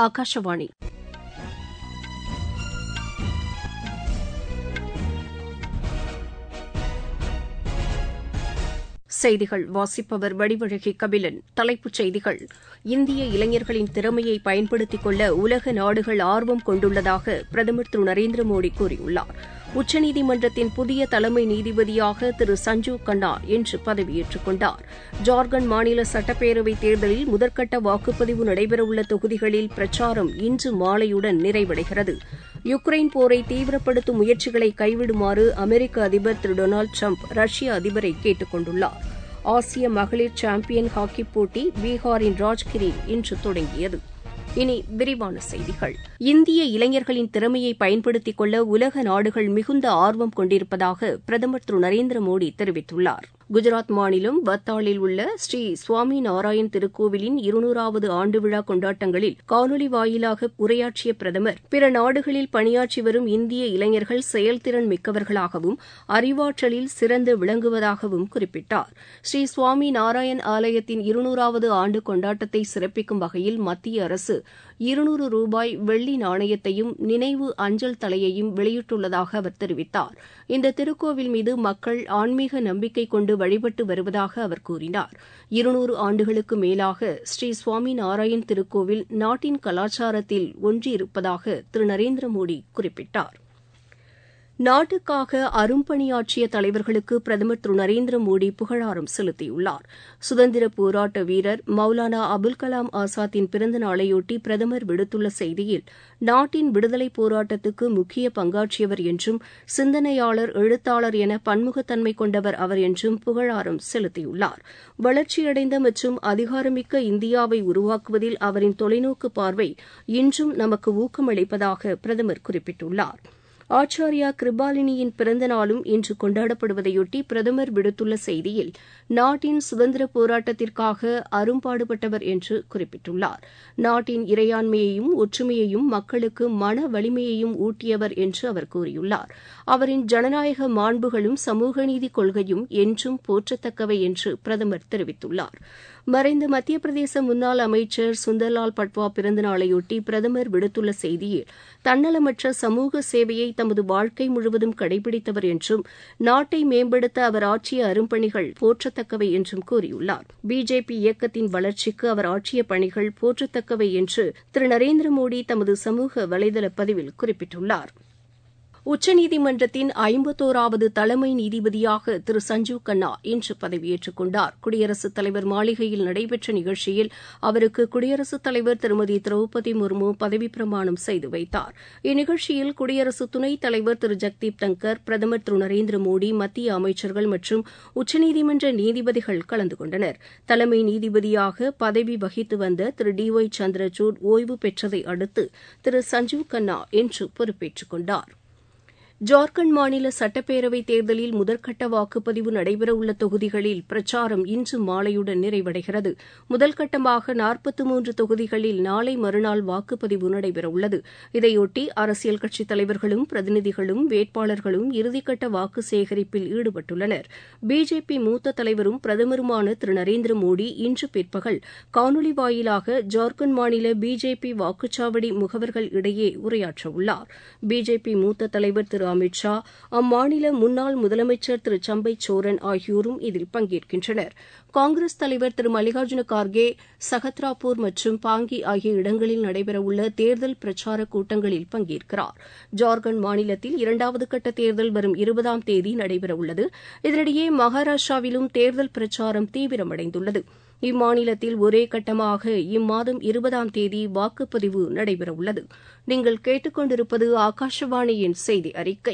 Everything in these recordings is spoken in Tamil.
ஆகாஷவாணி. செய்திகள் வாசிப்பவர் வடிவழகி கபிலன். தலைப்புச் செய்திகள். இந்திய இளைஞர்களின் திறமையை பயன்படுத்திக் கொள்ள உலக நாடுகள் ஆர்வம் கொண்டுள்ளதாக பிரதமர் திரு நரேந்திர மோடி கூறியுள்ளார். உச்சநீதிமன்றத்தின் புதிய தலைமை நீதிபதியாக திரு சஞ்சீவ் கன்னா இன்று பதவியேற்றுக் கொண்டார். ஜார்க்கண்ட் மாநில சட்டப்பேரவைத் தேர்தலில் முதற்கட்ட வாக்குப்பதிவு நடைபெறவுள்ள தொகுதிகளில் பிரச்சாரம் இன்று மாலையுடன் நிறைவடைகிறது. யுக்ரைன் போரை தீவிரப்படுத்தும் முயற்சிகளை கைவிடுமாறு அமெரிக்க அதிபர் திரு டொனால்டு டிரம்ப் ரஷ்ய அதிபரை கேட்டுக் கொண்டுள்ளார். ஆசிய மகளிர் சாம்பியன் ஹாக்கிப் போட்டி பீகாரின் ராஜ்கிரில் இன்று தொடங்கியது. இனி விரிவான செய்திகள். இந்திய இளைஞர்களின் திறமையை பயன்படுத்திக் கொள்ள உலக நாடுகள் மிகுந்த ஆர்வம் கொண்டிருப்பதாக பிரதமர் திரு நரேந்திர மோடி தெரிவித்துள்ளார். குஜராத் மாநிலம் வத்தாலில் உள்ள ஸ்ரீ சுவாமி நாராயண் திருக்கோவிலின் 200வது ஆண்டு விழா கொண்டாட்டங்களில் காணொலி வாயிலாக உரையாற்றிய பிரதமர், பிற நாடுகளில் பணியாற்றி வரும் இந்திய இளைஞர்கள் செயல்திறன் மிக்கவர்களாகவும் அறிவாற்றலில் சிறந்து விளங்குவதாகவும் குறிப்பிட்டார். ஸ்ரீ சுவாமி நாராயண் ஆலயத்தின் 200வது ஆண்டு கொண்டாட்டத்தை சிறப்பிக்கும் வகையில் மத்திய அரசு 200 ரூபாய் வெள்ளி நாணயத்தையும் நினைவு அஞ்சல் தலையையும் வெளியிட்டுள்ளதாக அவர் தெரிவித்தார். இந்த திருக்கோவில் மீது மக்கள் ஆன்மீக நம்பிக்கை கொண்டு வழிபட்டு வருவதாக அவர் கூறினார். 200 ஆண்டுகளுக்கு மேலாக ஸ்ரீ சுவாமி நாராயண் திருக்கோவில் நாட்டின் கலாச்சாரத்தில் ஒன்றியிருப்பதாக திரு நரேந்திர மோடி குறிப்பிட்டார். நாட்டுக்காக அரும்பணியாற்றிய தலைவர்களுக்கு பிரதமர் திரு நரேந்திர மோடி புகழாரம் செலுத்தியுள்ளார். சுதந்திர போராட்ட வீரர் மௌலானா அபுல் கலாம் ஆசாத்தின் பிறந்த நாளையொட்டி பிரதமர் விடுத்துள்ள செய்தியில், நாட்டின் விடுதலைப் போராட்டத்துக்கு முக்கிய பங்காற்றியவர் என்றும் சிந்தனையாளர், எழுத்தாளர் என பன்முகத்தன்மை கொண்டவர் அவர் என்றும் புகழாரம் செலுத்தியுள்ளார். வளர்ச்சியடைந்த மற்றும் அதிகாரமிக்க இந்தியாவை உருவாக்குவதில் அவரின் தொலைநோக்கு பார்வை இன்றும் நமக்கு ஊக்கமளிப்பதாக பிரதமர் குறிப்பிட்டுள்ளார். ஆச்சார்யா கிருபாலினியின் பிறந்த நாளும் இன்று கொண்டாடப்படுவதையொட்டி பிரதமர் விடுத்துள்ள செய்தியில், நாட்டின் சுதந்திர போராட்டத்திற்காக அரும்பாடுபட்டவர் என்று குறிப்பிட்டுள்ளார். நாட்டின் இறையாண்மையையும் ஒற்றுமையையும் மக்களுக்கு மன வலிமையையும் ஊட்டியவர் என்று அவர் கூறியுள்ளார். அவரின் ஜனநாயக மாண்புகளும் சமூக நீதி கொள்கையும் என்றும் போற்றத்தக்கவை என்று பிரதமர் தெரிவித்துள்ளார். மறைந்த மத்திய பிரதேச முன்னாள் அமைச்சர் சுந்தர்லால் பட்வா பிறந்த நாளையொட்டி பிரதமர் விடுத்துள்ள செய்தியில், தன்னலமற்ற சமூக சேவையை தமது வாழ்க்கை முழுவதும் கடைபிடித்தவர் என்றும் நாட்டை மேம்படுத்த அவர் ஆற்றிய அரும்பணிகள் போற்றத்தக்கவை என்றும் கூறியுள்ளார். பிஜேபி இயக்கத்தின் வளர்ச்சிக்கு அவர் ஆற்றிய பணிகள் போற்றத்தக்கவை என்று திரு நரேந்திர மோடி தமது சமூக வலைதள பதிவில் குறிப்பிட்டுள்ளார். உச்சநீதிமன்றத்தின் 51வது தலைமை நீதிபதியாக திரு சஞ்சீவ் கன்னா இன்று பதவியேற்றுக் கொண்டார். குடியரசுத் தலைவர் மாளிகையில் நடைபெற்ற நிகழ்ச்சியில் அவருக்கு குடியரசுத் தலைவர் திருமதி திரௌபதி முர்மு பதவிப் பிரமாணம் செய்து வைத்தார். இந்நிகழ்ச்சியில் குடியரசு துணைத் தலைவர் திரு ஜெக்தீப் தங்கர், பிரதமர் திரு நரேந்திர மோடி, மத்திய அமைச்சர்கள் மற்றும் உச்சநீதிமன்ற நீதிபதிகள் கலந்து கொண்டனர். தலைமை நீதிபதியாக பதவி வகித்து வந்த திரு டி ஒய் சந்திரசூட் ஓய்வு பெற்றதை அடுத்து திரு சஞ்சீவ் கன்னா இன்று பொறுப்பேற்றுக் கொண்டார். ஜார்க்கண்ட் மாநில சட்டப்பேரவைத் தேர்தலில் முதற்கட்ட வாக்குப்பதிவு நடைபெறவுள்ள தொகுதிகளில் பிரச்சாரம் இன்று மாலையுடன் நிறைவடைகிறது. முதல்கட்டமாக 43 தொகுதிகளில் நாளை மறுநாள் வாக்குப்பதிவு நடைபெறவுள்ளது. இதையொட்டி அரசியல் கட்சித் தலைவர்களும் பிரதிநிதிகளும் வேட்பாளர்களும் இறுதிக்கட்ட வாக்கு சேகரிப்பில் ஈடுபட்டுள்ளனர். பிஜேபி மூத்த தலைவரும் பிரதமருமான திரு நரேந்திர மோடி இன்று பிற்பகல் காணொலி வாயிலாக ஜார்க்கண்ட் மாநில பிஜேபி வாக்குச்சாவடி முகவர்கள் இடையே உரையாற்றவுள்ளார். பிஜேபி மூத்த தலைவர் திரு அமித் ஷா, அம்மாநில முன்னாள் முதலமைச்சர் திரு சம்பை சோரன் ஆகியோரும் இதில் பங்கேற்கின்றனர். காங்கிரஸ் தலைவர் திரு மல்லிகார்ஜுன கார்கே சஹத்ராப்பூர் மற்றும் பாங்கி ஆகிய இடங்களில் நடைபெறவுள்ள தேர்தல் பிரச்சார கூட்டங்களில் பங்கேற்கிறார். ஜார்க்கண்ட் மாநிலத்தில் 2வது கட்ட தேர்தல் வரும் 20ஆம் தேதி நடைபெறவுள்ளது. இதனிடையே மகாராஷ்டிராவிலும் தேர்தல் பிரச்சாரம் தீவிரமடைந்துள்ளது. இம்மாநிலத்தில் ஒரே கட்டமாக இம்மாதம் 20ஆம் தேதி வாக்குப்பதிவு நடைபெறவுள்ளது. நீங்கள் கேட்டுக்கொண்டிருப்பது ஆகாஷவாணியின் செய்தி அறிக்கை.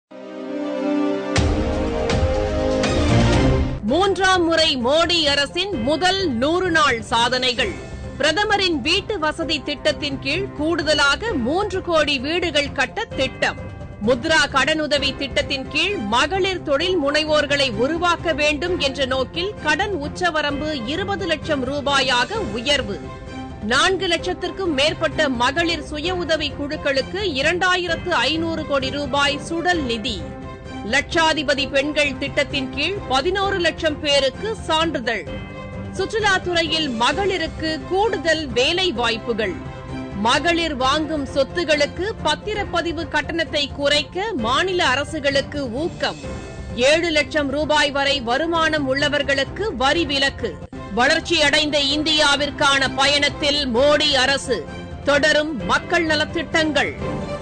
3ஆம் முறை மோடி அரசின் முதல் 100 நாள் சாதனைகள். பிரதமரின் வீட்டு வசதி திட்டத்தின் கீழ் கூடுதலாக 3 கோடி வீடுகள் கட்ட திட்டம். முத்ரா கடனுதவி திட்டத்தின் கீழ் மகளிர் தொழில் முனைவோர்களை உருவாக்க வேண்டும் என்ற நோக்கில் கடன் உச்சவரம்பு 20 லட்சம் ரூபாயாக உயர்வு. 4 லட்சத்திற்கும் மேற்பட்ட மகளிர் சுய உதவி குழுக்களுக்கு 2500 கோடி ரூபாய் சுடல் நிதி. லட்சாதிபதி பெண்கள் திட்டத்தின் கீழ் 11 லட்சம் பேருக்கு சான்றிதழ். சுற்றுலாத்துறையில் மகளிருக்கு கூடுதல் வேலை வாய்ப்புகள். மகளிர் வாங்கும் சொத்துகளுக்கு பத்திரப்பதிவு கட்டணத்தை குறைக்க மாநில அரசுகளுக்கு ஊக்கம். 7 லட்சம் ரூபாய் வரை வருமானம் உள்ளவர்களுக்கு வரி விலக்கு. வளர்ச்சியடைந்த இந்தியாவிற்கான பயணத்தில் மோடி அரசு. தொடரும் மக்கள் நலத்திட்டங்கள்.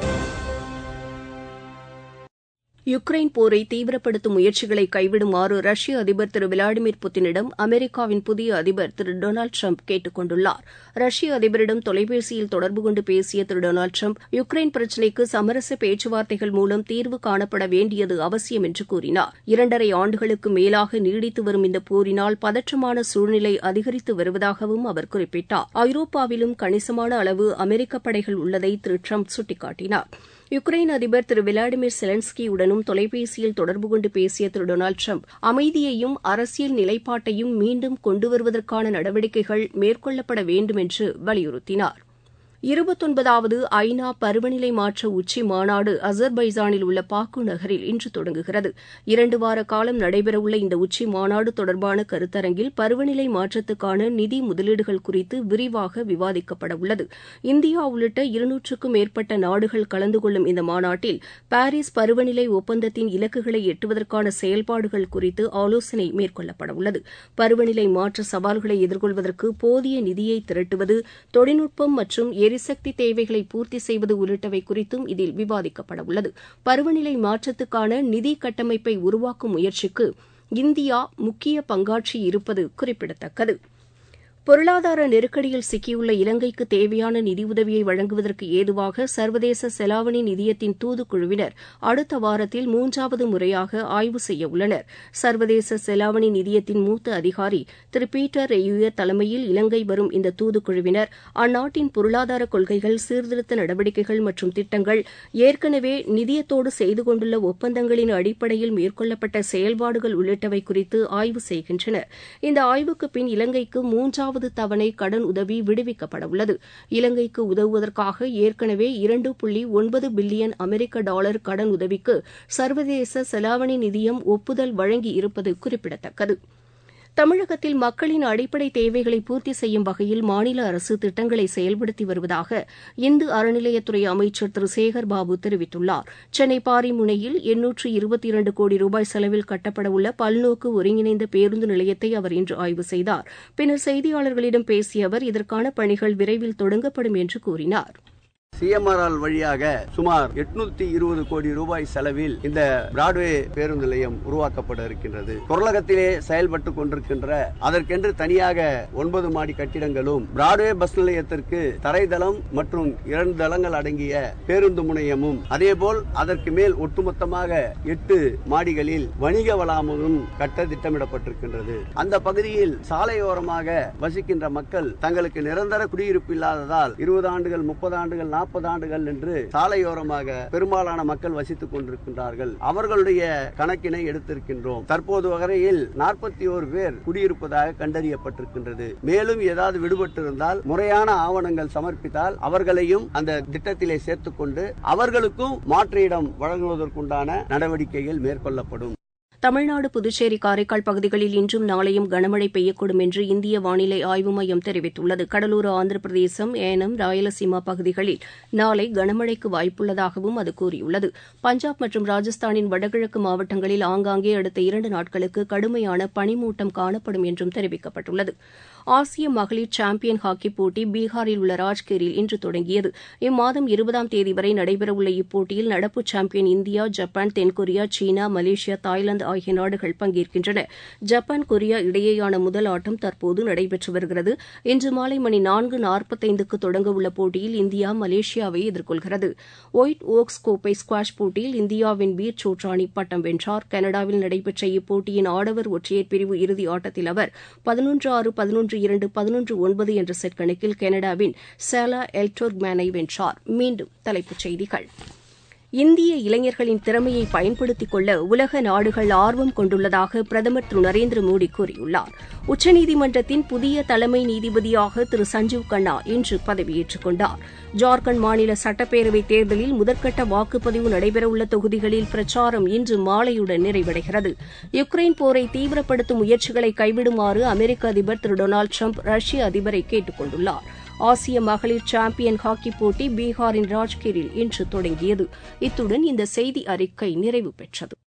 யுக்ரைன் போரை தீவிரப்படுத்தும் முயற்சிகளை கைவிடுமாறு ரஷ்ய அதிபர் திரு விளாடிமிர் புட்டினிடம் அமெரிக்காவின் புதிய அதிபர் திரு டொனால்டு ட்ரம்ப் கேட்டுக் கொண்டுள்ளார். ரஷ்ய அதிபரிடம் தொலைபேசியில் தொடர்பு கொண்டு பேசிய திரு டொனால்டு ட்ரம்ப் யுக்ரைன் பிரச்சினைக்கு சமரச பேச்சுவார்த்தைகள் மூலம் தீர்வு காணப்பட வேண்டியது அவசியம் என்று கூறினார். 2.5 ஆண்டுகளுக்கு மேலாக நீடித்து வரும் இந்த போரினால் பதற்றமான சூழ்நிலை அதிகரித்து வருவதாகவும் அவர் குறிப்பிட்டார். ஐரோப்பாவிலும் கணிசமான அளவு அமெரிக்க படைகள் உள்ளதை திரு ட்ரம்ப் சுட்டிக்காட்டினார். யுக்ரைன் அதிபர் திரு விளாடிமிர் செலன்ஸ்கியுடனும் தொலைபேசியில் தொடர்பு கொண்டு பேசிய திரு டொனால்டு ட்ரம்ப் அமைதியையும் அரசியல் நிலைப்பாட்டையும் மீண்டும் கொண்டுவருவதற்கான நடவடிக்கைகள் மேற்கொள்ளப்பட வேண்டும் என்று வலியுறுத்தினார். 29வது ஐநா பருவநிலை மாற்ற உச்சி மாநாடு அசர்பைஜானில் உள்ள பாக்கு நகரில் இன்று தொடங்குகிறது. 2 வார காலம் நடைபெறவுள்ள இந்த உச்சி மாநாடு தொடர்பான கருத்தரங்கில் பருவநிலை மாற்றத்துக்கான நிதி முதலீடுகள் குறித்து விரிவாக விவாதிக்கப்பட உள்ளது. இந்தியா உள்ளிட்ட 200க்கும் மேற்பட்ட நாடுகள் கலந்து கொள்ளும் இந்த மாநாட்டில் பாரிஸ் பருவநிலை ஒப்பந்தத்தின் இலக்குகளை எட்டுவதற்கான செயல்பாடுகள் குறித்து ஆலோசனை மேற்கொள்ளப்பட உள்ளது. பருவநிலை மாற்ற சவால்களை எதிர்கொள்வதற்கு போதிய நிதியை திரட்டுவது, தொழில்நுட்பம் மற்றும் எரிசக்தி தேவைகளை பூர்த்தி செய்வது உள்ளிட்டவை குறித்தும் இதில் விவாதிக்கப்பட உள்ளது. பருவநிலை மாற்றத்துக்கான நிதி கட்டமைப்பை உருவாக்கும் முயற்சிக்கு இந்தியா முக்கிய பங்காற்றி இருப்பது குறிப்பிடத்தக்கது. பொருளாதார நெருக்கடியில் சிக்கியுள்ள இலங்கைக்கு தேவையான நிதியுதவியை வழங்குவதற்கு ஏதுவாக சர்வதேச செலாவணி நிதியத்தின் தூதுக்குழுவினர் அடுத்த வாரத்தில் 3வது முறையாக ஆய்வு செய்ய உள்ளனர். சர்வதேச செலாவணி நிதியத்தின் மூத்த அதிகாரி திரு பீட்டர் ரெயூயர் தலைமையில் இலங்கை வரும் இந்த தூதுக்குழுவினர் அந்நாட்டின் பொருளாதார கொள்கைகள், சீர்திருத்த நடவடிக்கைகள் மற்றும் திட்டங்கள், ஏற்கனவே நிதியத்தோடு செய்து கொண்டுள்ள ஒப்பந்தங்களின் அடிப்படையில் மேற்கொள்ளப்பட்ட செயல்பாடுகள் உள்ளிட்டவை குறித்து ஆய்வு செய்கின்றனர். இந்த ஆய்வுக்கு பின் இலங்கைக்கு 3வது தவணை கடன் உதவி விடுவிக்கப்பட உள்ளது. இலங்கைக்கு உதவுவதற்காக ஏற்கனவே 2.9 பில்லியன் அமெரிக்க டாலர் கடன் உதவிக்கு சர்வதேச செலாவணி நிதியம் ஒப்புதல் வழங்கி இருப்பது குறிப்பிடத்தக்கது. தமிழகத்தில் மக்களின் அடிப்படை தேவைகளை பூர்த்தி செய்யும் வகையில் மாநில அரசு திட்டங்களை செயல்படுத்தி வருவதாக இந்து அறநிலையத்துறை அமைச்சர் திரு சேகர் பாபு தெரிவித்துள்ளார். சென்னை பாரிமுனையில் 822 கோடி ரூபாய் செலவில் கட்டப்படவுள்ள பல்நோக்கு ஒருங்கிணைந்த பேருந்து நிலையத்தை அவர் இன்று ஆய்வு செய்தார். பின்னர் செய்தியாளர்களிடம் பேசிய அவர் இதற்கான பணிகள் விரைவில் தொடங்கப்படும் என்று கூறினார். சிஎம்ஆர்ஆர் வழியாக சுமார் 820 கோடி ரூபாய் செலவில் இந்த பிராட்வே பேருந்து நிலையம் உருவாக்கப்பட இருக்கின்றது. பொருளகத்திலே செயல்பட்டுக் கொண்டிருக்கின்ற அதற்கென்று தனியாக 9 மாடி கட்டிடங்களும், பிராட்வே பஸ் நிலையத்திற்கு தரைதளம் மற்றும் 2 தளங்கள் அடங்கிய பேருந்து முனையமும், அதேபோல் அதற்கு மேல் ஒட்டுமொத்தமாக 8 மாடிகளில் வணிக வளாகமும் கட்ட திட்டமிடப்பட்டிருக்கின்றது. அந்த பகுதியில் சாலையோரமாக வசிக்கின்ற மக்கள் தங்களுக்கு நிரந்தர குடியிருப்பு இல்லாததால் 20 ஆண்டுகள், 30 ஆண்டுகள், 40 ஆண்டுகள் என்று சாலையோரமாக பெரும்பாலான மக்கள் வசித்துக் கொண்டிருக்கின்றார்கள். அவர்களுடைய கணக்கினை எடுத்திருக்கின்றோம். தற்போது வரையில் 41 பேர் குடியிருப்பதாக கண்டறியப்பட்டிருக்கின்றது. மேலும் ஏதாவது விடுபட்டிருந்தால் முறையான ஆவணங்கள் சமர்ப்பித்தால் அவர்களையும் அந்த திட்டத்திலே சேர்த்துக் கொண்டு அவர்களுக்கும் மாற்று இடம் வழங்குவதற்குண்டான நடவடிக்கைகள் மேற்கொள்ளப்படும். தமிழ்நாடு, புதுச்சேரி, காரைக்கால் பகுதிகளில் இன்றும் நாளையும் கனமழை பெய்யக்கூடும் என்று இந்திய வானிலை ஆய்வு மையம் தெரிவித்துள்ளது. கடலோர ஆந்திர பிரதேசம், ஏனம், ராயலசீமா பகுதிகளில் நாளை கனமழைக்கு வாய்ப்புள்ளதாகவும் அது கூறியுள்ளது. பஞ்சாப் மற்றும் ராஜஸ்தானின் வடகிழக்கு மாவட்டங்களில் ஆங்காங்கே அடுத்த 2 நாட்களுக்கு கடுமையான பனிமூட்டம் காணப்படும் என்றும் தெரிவிக்கப்பட்டுள்ளது. ஆசிய மகளிர் சாம்பியன் ஹாக்கிப் போட்டி பீகாரில் உள்ள ராஜ்கிரில் இன்று தொடங்கியது. இம்மாதம் 20ஆம் தேதி வரை நடைபெறவுள்ள இப்போட்டியில் நடப்பு சாம்பியன் இந்தியா, ஜப்பான், தென்கொரியா, சீனா, மலேசியா, தாய்லாந்து ஆகிய நாடுகள் பங்கேற்கின்றன. ஜப்பான், கொரியா இடையேயான முதல் ஆட்டம் தற்போது நடைபெற்று வருகிறது. இன்று மாலை மணி 4:45க்கு தொடங்கவுள்ள போட்டியில் இந்தியா மலேசியாவை எதிர்கொள்கிறது. ஒயிட் ஓக்ஸ் கோப்பை ஸ்குவாஷ் போட்டியில் இந்தியாவின் வீர் சோட்ரானி பட்டம் வென்றார். கனடாவில் நடைபெற்ற இப்போட்டியின் ஆடவர் ஒற்றையர் பிரிவு இறுதி ஆட்டத்தில் அவர் 11-6, 11-2, 11-9 என்ற செட் கணக்கில் கனடாவின் சாலா எல்டோர்க்மேனை வென்றார். மீண்டும் தலைப்புச் செய்திகள். இந்திய இளைஞர்களின் திறமையை பயன்படுத்திக் கொள்ள உலக நாடுகள் ஆர்வம் கொண்டுள்ளதாக பிரதமர் திரு நரேந்திர மோடி கூறியுள்ளார். உச்சநீதிமன்றத்தின் புதிய தலைமை நீதிபதியாக திரு சஞ்சீவ் கண்ணா இன்று பதவியேற்றுக் கொண்டார். ஜார்க்கண்ட் மாநில சட்டப்பேரவைத் தேர்தலில் முதற்கட்ட வாக்குப்பதிவு நடைபெறவுள்ள தொகுதிகளில் பிரச்சாரம் இன்று மாலையுடன் நிறைவடைகிறது. யுக்ரைன் போரை தீவிரப்படுத்தும் முயற்சிகளை கைவிடுமாறு அமெரிக்க அதிபர் திரு டொனால்டு ட்ரம்ப் ரஷ்ய அதிபரை கேட்டுக் கொண்டுள்ளார். ஆசிய மகளிர் சாம்பியன் ஹாக்கி போட்டி பீகாரின் ராஜ்கிரில் இன்று தொடங்கியது. இத்துடன் இந்த செய்தி அறிக்கை நிறைவு பெற்றது.